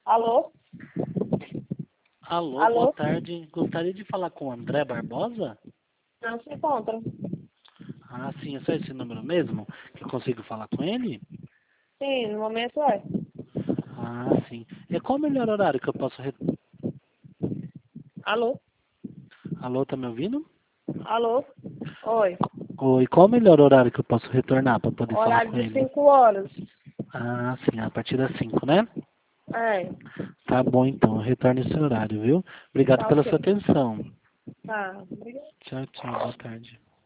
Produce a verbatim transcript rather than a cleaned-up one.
Alô? Alô, Alô? boa tarde. Gostaria de falar com o André Barbosa? Não se encontra. Ah, sim, é só esse número mesmo? Que eu consigo falar com ele? Sim, no momento é. Ah, sim. E qual o melhor horário que eu posso... Re... Alô? Alô, tá me ouvindo? Alô? Oi. Oi, qual o melhor horário que eu posso retornar para poder falar Horário com de ele? cinco horas. Ah, sim, a partir das cinco, né? É. Tá bom, então, eu retorno esse horário, viu? Obrigado Tá pela sua ok. atenção. Tá. Obrigada. Tchau, tchau, boa tarde.